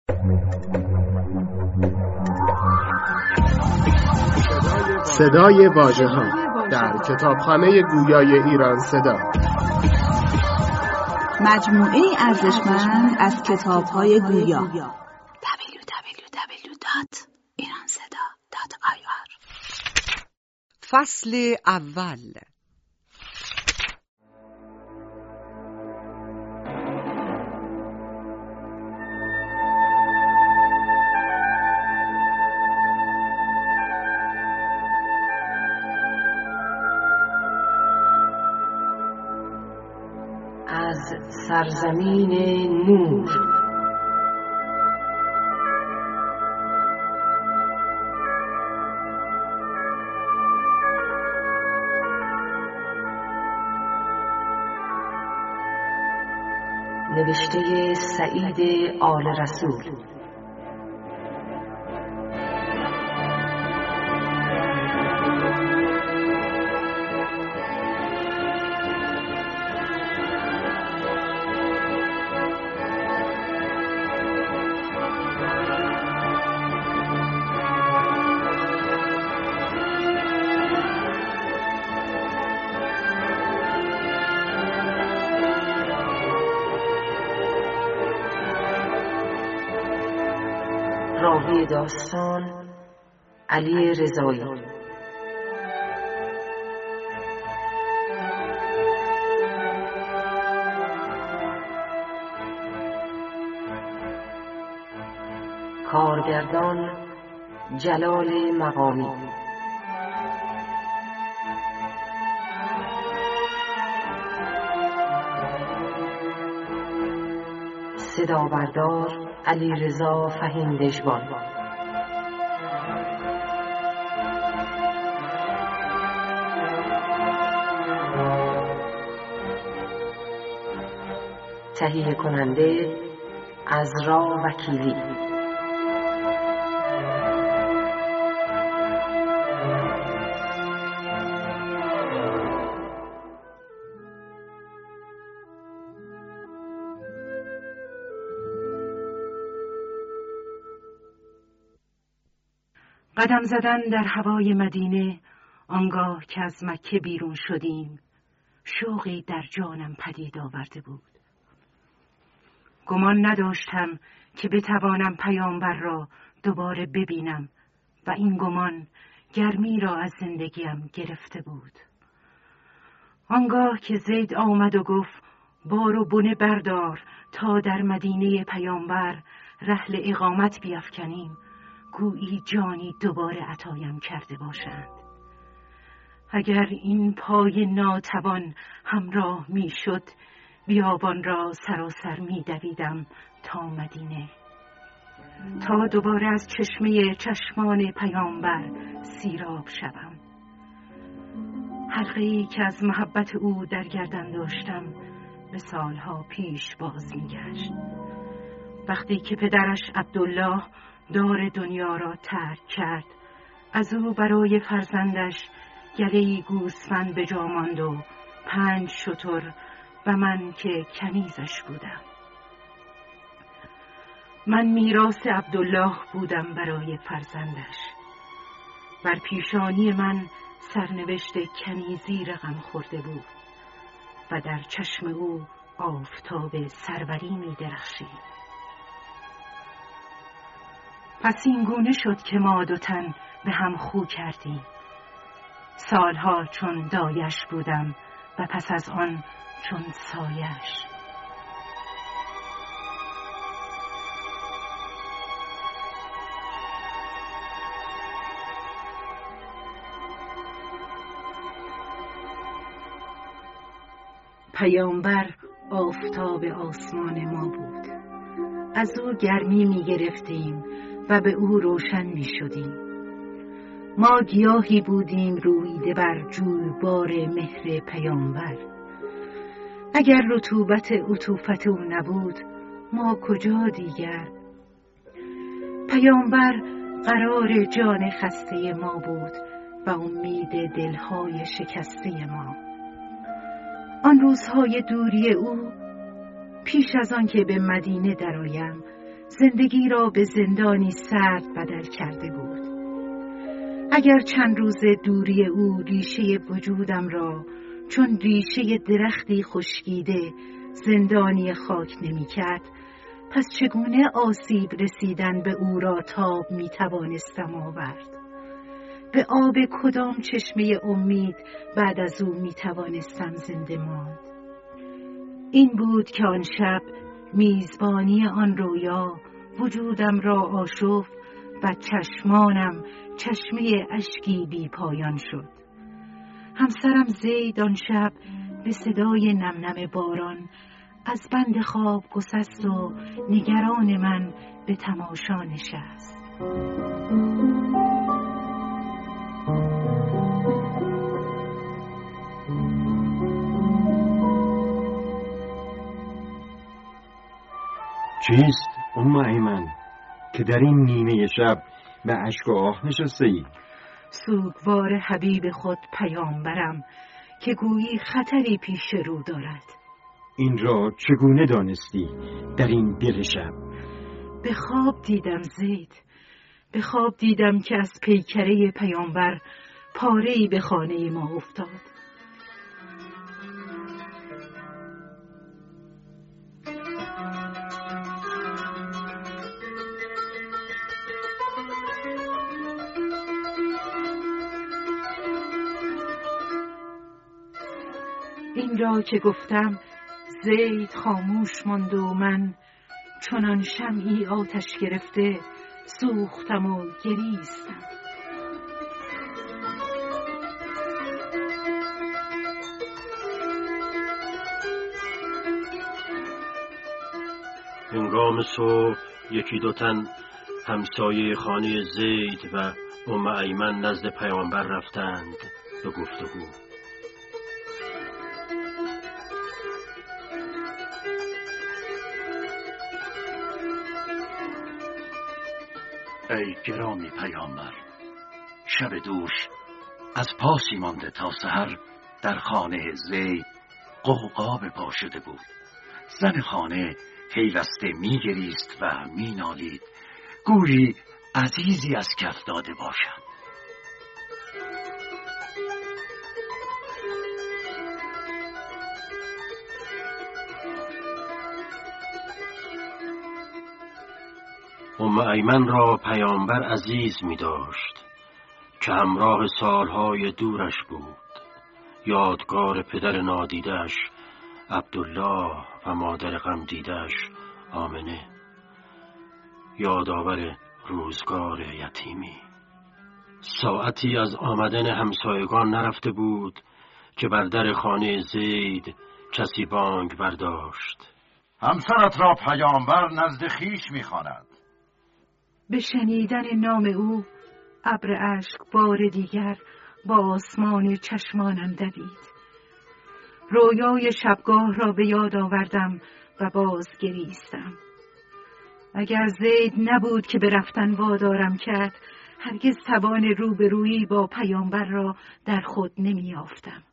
صدای واژه‌ها در کتابخانه گویای ایران صدا، مجموعه ارزشمند از کتاب‌های گویا. www.iranseda.ir. فصل اول. از سرزمین نور. نوشته سعید آل رسول. راوی داستان علی رضایی. کارگردان جلال مقامی. صدا بردار علیرضا فهیم دژبان. تهیه کننده عذرا وکیلی. قدم زدن در هوای مدینه، آنگاه که از مکه بیرون شدیم، شوقی در جانم پدید آورده بود. گمان نداشتم که بتوانم پیامبر را دوباره ببینم و این گمان گرمی را از زندگیم گرفته بود. آنگاه که زید آمد و گفت بار و بنه بردار تا در مدینه پیامبر رحل اقامت بیفکنیم، گویی جانی دوباره عطایم کرده باشند. اگر این پای ناتوان همراه می شد، بیابان را سراسر می دویدم تا مدینه، تا دوباره از چشمه چشمان پیامبر سیراب شوم. حلقه‌ای که از محبت او در گردن داشتم به سالها پیش باز می گشت. وقتی که پدرش عبدالله دار دنیا را ترک کرد، از او برای فرزندش گله‌ای گوسفند به جا ماند و 5 شتر و من که کنیزش بودم. من میراث عبدالله بودم برای فرزندش. بر پیشانی من سرنوشت کنیزی رقم خورده بود و در چشم او آفتاب سروری می درخشید. پس این گونه شد که ما دو تن به هم خو کردیم. سالها چون دایش بودم و پس از آن چون سایش. پیامبر آفتاب آسمان ما بود. از او گرمی می گرفتیم و به او روشن می شدیم. ما گیاهی بودیم رویده بر جویبار مهر پیامبر. اگر رطوبت عطوفت او نبود، ما کجا دیگر؟ پیامبر قرار جان خسته ما بود و امید دلهای شکسته ما. آن روزهای دوری او، پیش از آن که به مدینه درآیم، زندگی را به زندانی سرد بدل کرده بود. اگر چند روز دوری او ریشه وجودم را چون ریشه درختی خشکیده زندانی خاک نمی کرد، پس چگونه آسیب رسیدن به او را تاب می توانستم آورد؟ به آب کدام چشمه امید بعد از او می توانستم زنده ماند؟ این بود که آن شب میزبانی آن رویا وجودم را آشفت و چشمانم چشمه اشکی بی پایان شد. همسرم زید آن شب به صدای نمنم باران از بند خواب گسست و نگران من به تماشا نشست. چیست ام ایمن که در این نیمه شب به اشک و آه نشسته ای؟ سوگوار حبیب خود پیامبرم که گویی خطری پیش رو دارد. این را چگونه دانستی در این دل شب؟ به خواب دیدم زید، به خواب دیدم که از پیکره پیامبر پاره‌ای به خانه ما افتاد. این را که گفتم زید خاموش ماند و من چنان شمعی آتش گرفته سوختم و گریستم. هنگام صبح یکی دو تن همسایه خانه زید و ام ایمن نزد پیامبر رفتند به گفتگو. ای گرامی پیامبر، شب دوش از پاسی مانده تا سحر در خانه زید غوغا به پا شده بود. زن خانه پیوسته میگریست و مینالید گویی عزیزی از کف داده باشد. ام ایمن را پیامبر عزیز می داشت که همراه سالهای دورش بود. یادگار پدر نادیدش عبدالله و مادر غم دیدش آمنه، یادآور روزگار یتیمی. ساعتی از آمدن همسایگان نرفته بود که بر در خانه زید کسی بانگ برداشت. همسرت را پیامبر نزد خویش می‌خواند. به شنیدن نام او ابر اشک بار دیگر با آسمان چشمانم دوید. رویای شبگاه را به یاد آوردم و باز گریستم. اگر زید نبود که به رفتن وادارم کرد، هرگز توان روبرویی با پیامبر را در خود نمی‌یافتم.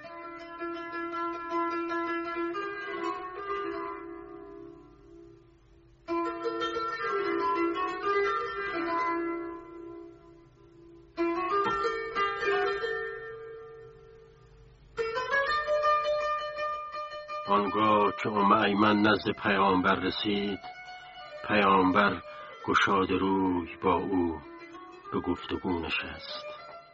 آنگاه که ام ایمن نزد پیامبر رسید، پیامبر گشاد روی با او به گفتگو نشست.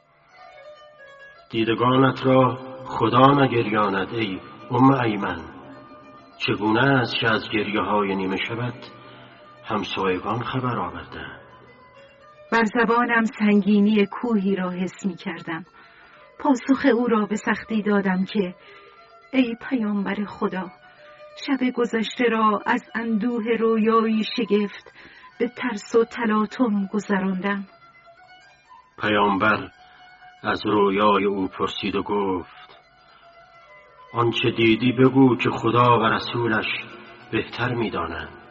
دیدگانت را خدا نگریاند ای ام ایمن. چگونه است که از گریه های نیمه شبت همسایگان خبر آوردند؟ بر زبانم سنگینی کوهی را حس می کردم. پاسخ او را به سختی دادم که ای پیامبر خدا، شب گذشته را از اندوه رویایی شگفت به ترس و تلاطم گذراندم. پیامبر از رویای او پرسید و گفت آنچه دیدی بگو که خدا و رسولش بهتر می‌دانند.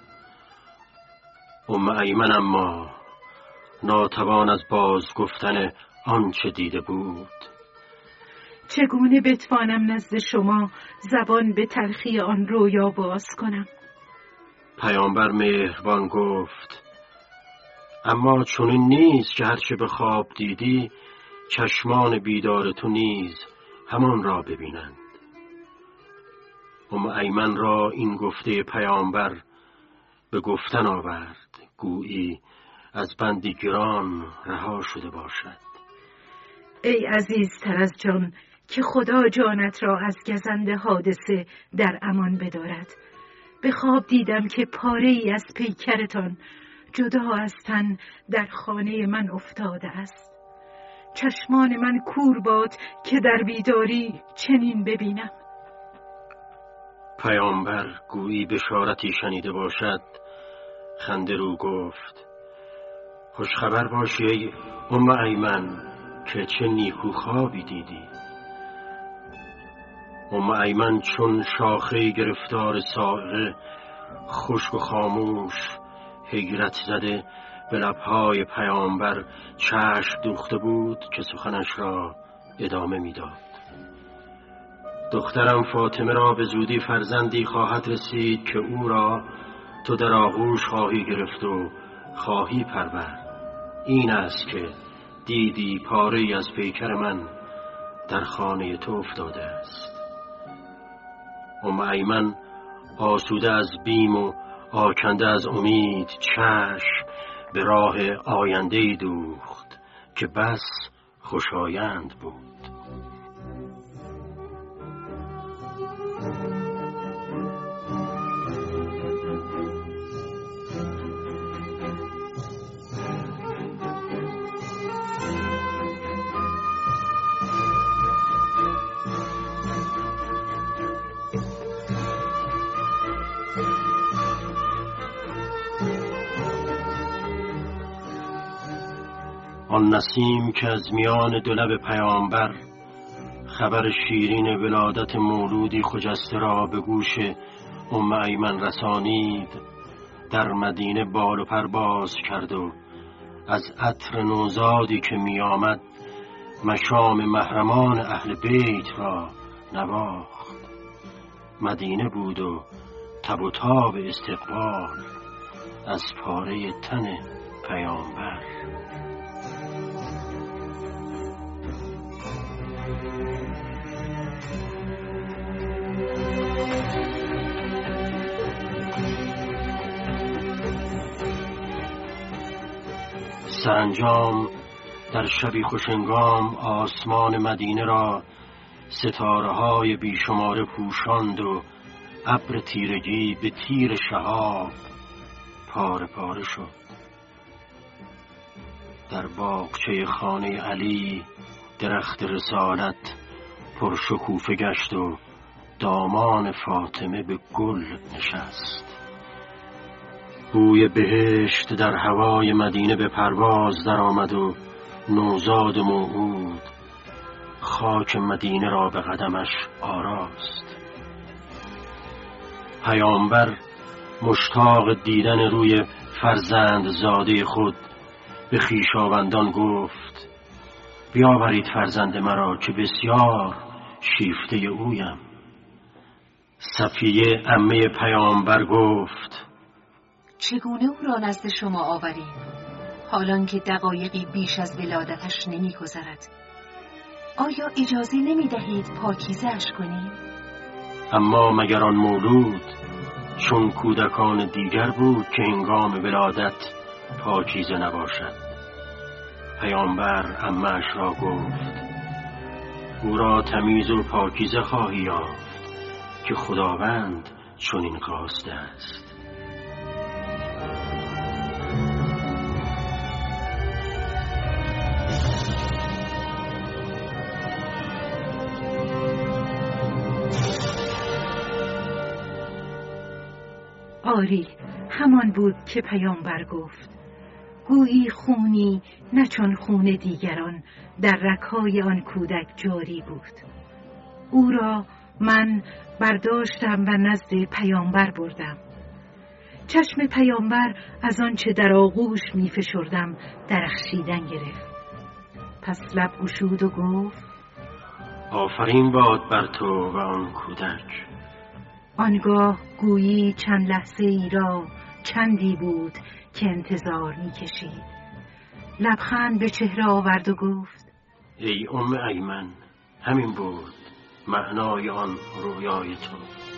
ام ایمن اما ناتوان از باز گفتن آنچه دیده بود. چگونه بتوانم نزد شما زبان به تلخی آن رویا باز کنم؟ پیامبر مهربان گفت: اما چنین نیست که هرچه به خواب دیدی چشمان بیدار تو نیز همان را ببینند. ایمن را این گفته پیامبر به گفتن آورد، گویی از بندی گران رها شده باشد. ای عزیزتر از جان، که خدا جانت را از گزند حادثه در امان بدارد. به خواب دیدم که پاره ای از پیکرتان جدا از تن در خانه من افتاده است. چشمان من کور باد که در بیداری چنین ببینم. پیامبر گویی بشارتی شنیده باشد، خنده رو گفت: خوشخبر باشی ای ایمن که چه نیکو خوابی دیدی. ایمن چون شاخه گرفتار صاعقه خشک و خاموش حیرت زده به لبهای پیامبر چشم دوخته بود که سخنش را ادامه میداد. دخترم فاطمه را به زودی فرزندی خواهد رسید که او را تو در آغوش خواهی گرفت و خواهی پرورد. این است که دیدی پاره‌ای از پیکر من در خانه تو افتاده است. ایمن آسوده از بیم و آکنده از امید چشم به راه آینده‌ای دوخت که بس خوشایند بود. آن نسیم که از میان دو لب پیامبر خبر شیرین ولادت مولودی خجسته را به گوش ایمن رسانید، در مدینه بال و پر باز کرد و از عطر نوزادی که می آمد مشام محرمان اهل بیت را نواخت. مدینه بود و تب و تاب استقبال از پاره تن پیامبر. سرانجام در شبی خوشنگام آسمان مدینه را ستاره‌های بیشمار پوشاند و ابر تیرگی به تیر شهاب پاره پاره شد. در باغچه خانه علی درخت رسالت پرشکوفه گشت و دامان فاطمه به گل نشست. بوی بهشت در هوای مدینه به پرواز در آمد و نوزاد موعود خاک مدینه را به قدمش آراست. پیامبر مشتاق دیدن روی فرزند زاده خود به خویشاوندان گفت: بیاورید فرزند مرا که بسیار شیفته اویم. صفیه عمه پیامبر گفت: چگونه او را نزد شما آوریم حالان که دقایقی بیش از ولادتش نمی‌گذرد؟ آیا اجازه نمی‌دهید پاکیزه‌اش کنیم؟ اما مگر آن مولود چون کودکان دیگر بود که هنگام ولادت پاکیزه نباشد؟ پیامبر عمه‌اش را گفت: او را تمیز و پاکیزه خواهی یافت که خداوند چنین خواسته است. آری، همان بود که پیامبر گفت. گویی خونی نه چون خون دیگران در رگ‌های آن کودک جاری بود. او را من برداشتم و نزد پیامبر بردم. چشم پیامبر از آنچه در آغوش می فشردم درخشیدن گرفت. پس لب گشود و گفت: آفرین باد بر تو و آن کودک. آنگاه گویی چند لحظه ای را چندی بود که انتظار می کشید. لبخند به چهره آورد و گفت: ای ام ایمن، همین بود معنای آن رویای تو.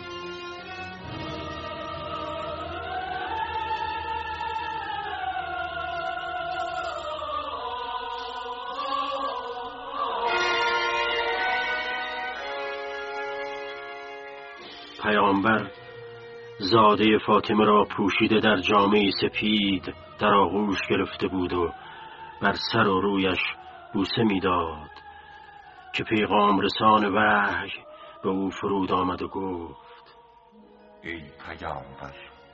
پیامبر زاده فاطمه را پوشیده در جامه‌ای سپید در آغوش گرفته بود و بر سر و رویش بوسه میداد که پیغام رسان وحی به او فرود آمد و گفت: ای پیامبر،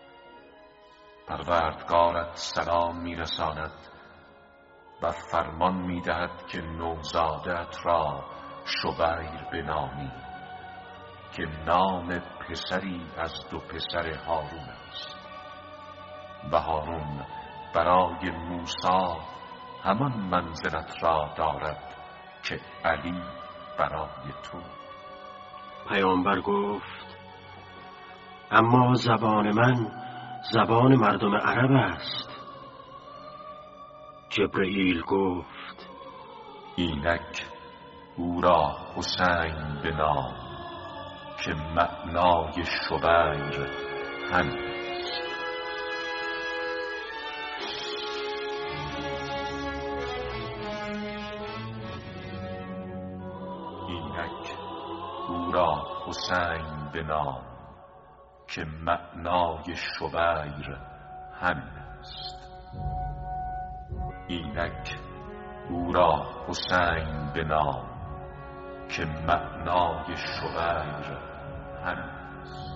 پروردگارت سلام میرساند و فرمان میدهد که نوزادت را شبیر بنامی که نام پسری از دو پسر هارون است و هارون برای موسی همان منزلت را دارد که علی برای تو. پیامبر گفت: اما زبان من زبان مردم عرب است. جبرئیل گفت: اینک او را حسین بنام که معنای شبیر همین است. اینک او را حسین بنام که معنای شبیر همین است. اینک او را حسین بنام که معنای شبیر همین است.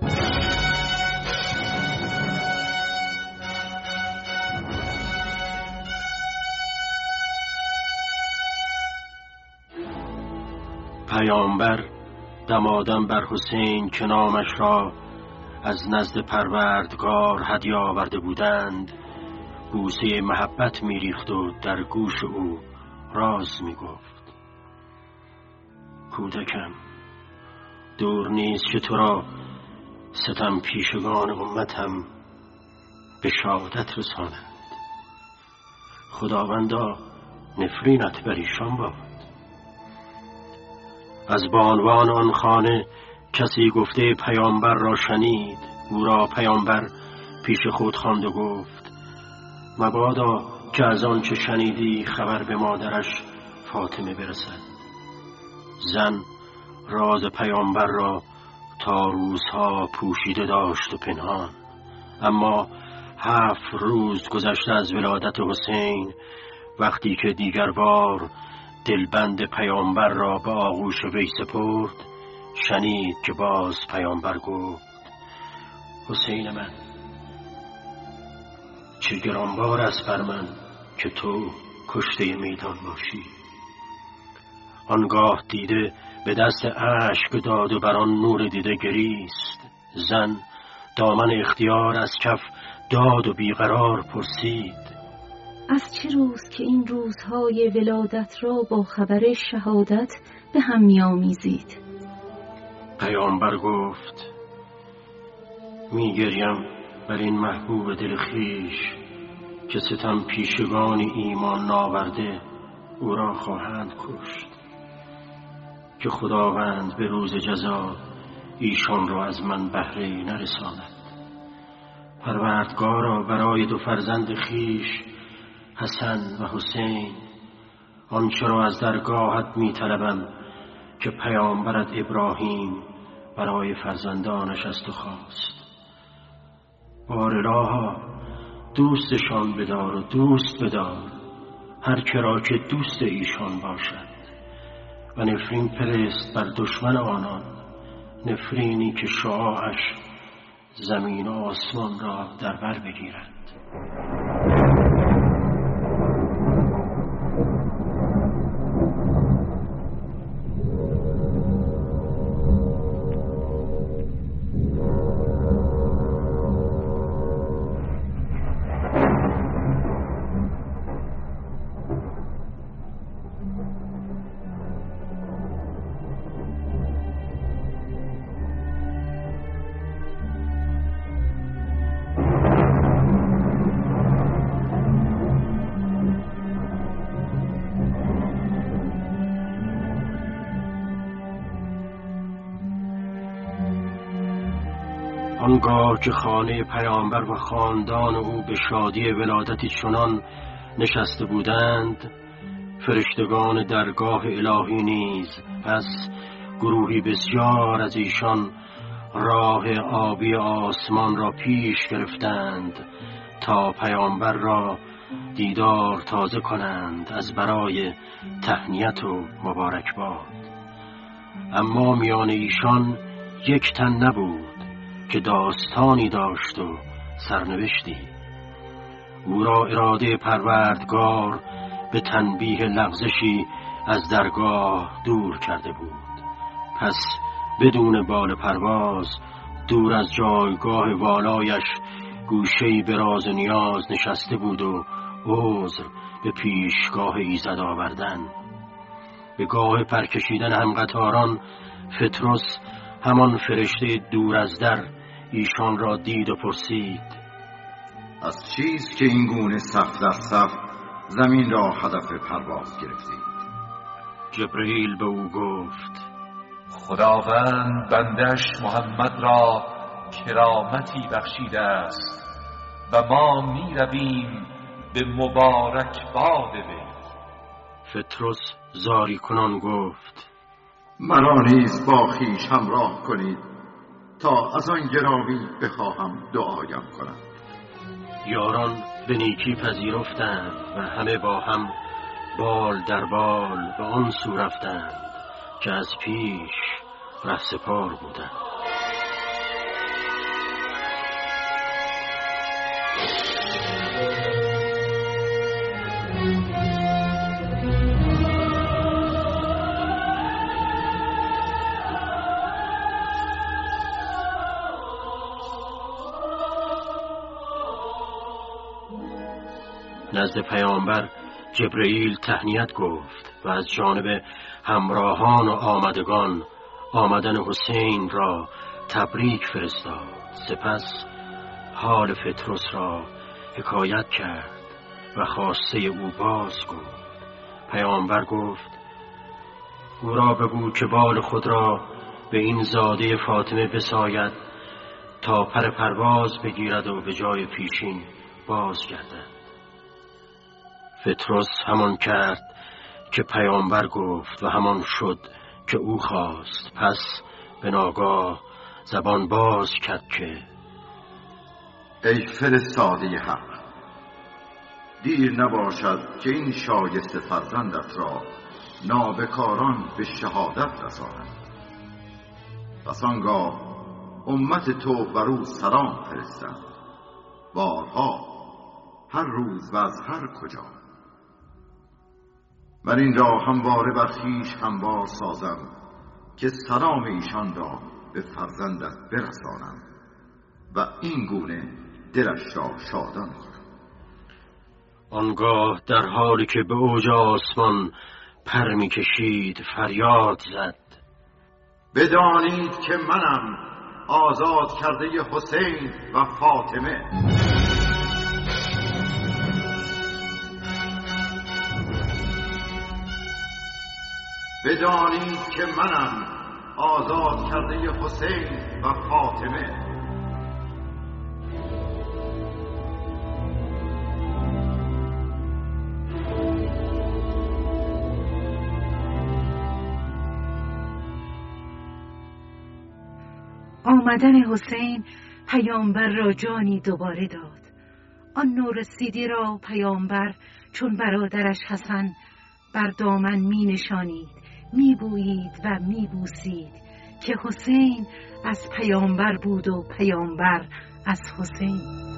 پیامبر دمادم بر حسین که نامش را از نزد پروردگار هدیه آورده بودند بوسه محبت میریخت و در گوش او راز میگفت: کودکم، دور نیست که تو را ستم پیشگان امتم به شهادت رسانند. خداوندا نفرینت بر ایشان باد. از بانوان آن خانه کسی گفته پیامبر را شنید. او را پیامبر پیش خود خواند و گفت: مبادا که از آن چه شنیدی خبر به مادرش فاطمه برسد. زن راز پیامبر را تا روزها پوشیده داشت و پنهان، اما 7 روز گذشته از ولادت حسین، وقتی که دیگر بار دلبند پیامبر را به آغوش وی سپرد، شنید که باز پیامبر گفت: حسین من، چه گرانبار است بر من که تو کشته میدان باشی. آنگاه دیده به دست اشک داد و بر آن نور دیده گریست. زن دامن اختیار از کف داد و بیقرار پرسید: از چه روز که این روزهای ولادت را با خبر شهادت به هم می‌آمیزید؟ پیامبر گفت: میگریم بر این محبوب دل خویش که ستم پیشگان ایمان ناورده او را خواهند کشت، که خداوند به روز جزا ایشان را از من بهره نرساند. پروردگارا برای 2 فرزند خویش حسن و حسین آنچه را از درگاهت می طلبم که پیامبرت ابراهیم برای فرزندانش از تو خواست. بارالها دوستشان بدار و دوست بدار هر کرا که دوست ایشان باشد و نفرین پرست بر دشمن آنان، نفرینی که شعاعش زمین و آسمان را در بر بگیرد. آنگاه که خانه پیامبر و خاندان او به شادی ولادتی چنان نشسته بودند، فرشتگان درگاه الهی نیز پس گروهی بسیار از ایشان راه آبی آسمان را پیش گرفتند تا پیامبر را دیدار تازه کنند از برای تهنیت و مبارکباد. اما میان ایشان یک تن نبود که داستانی داشت و سرنوشتی. او را اراده پروردگار به تنبیه لغزشی از درگاه دور کرده بود. پس بدون بال پرواز دور از جایگاه والایش گوشه‌ای به راز و نیاز نشسته بود و عذر به پیشگاه ایزد آوردن. به گاه پرکشیدن همقطاران فتروس همان فرشته دور از در ایشان را دید و پرسید: از چیست که این گونه صف در صف زمین را هدف پرواز گرفتید؟ جبرئیل به او گفت: خداوند بندش محمد را کرامتی بخشیده است و ما می رویم به مبارک باد وی. فتروس زاری کنان گفت: مرا نیز با خویش همراه کنید تا از آن گرامی بخواهم دعایم کنم. یاران به نیکی پذیرفتند و همه با هم بال در بال به آن سو رفتند که از پیش رهسپار بودند. نزد پیامبر جبرئیل تهنیت گفت و از جانب همراهان و آمدگان آمدن حسین را تبریک فرستاد. سپس حال فتروس را حکایت کرد و خواسته او باز گفت. پیامبر گفت: او را بگو که بال خود را به این زاده فاطمه بساید تا پر پرواز بگیرد و به جای پیشین باز گردد. فتروس همان کرد که پیامبر گفت و همان شد که او خواست. پس به ناگاه زبان باز کرد که: ای فرستاده حق، دیر نباشد که این شایسته فرزندت را نابکاران به شهادت رسانند. پس آنگاه امت تو بر او سلام فرستند، بارها، هر روز و از هر کجا. من این را همواره بر خویش هموار سازم که سلام ایشان را به فرزندت برسانم و این گونه دلش را شادان کنم. آنگاه در حالی که به اوج آسمان پر می کشید فریاد زد: بدانید که منم آزاد کرده حسین و فاطمه. بدانید که منم آزاد کرده حسین و فاطمه. آمدن حسین پیامبر را جانی دوباره داد. آن نورسیدی را پیامبر چون برادرش حسن بر دامن می نشانید، می بویید و می بوسید که حسین از پیامبر بود و پیامبر از حسین.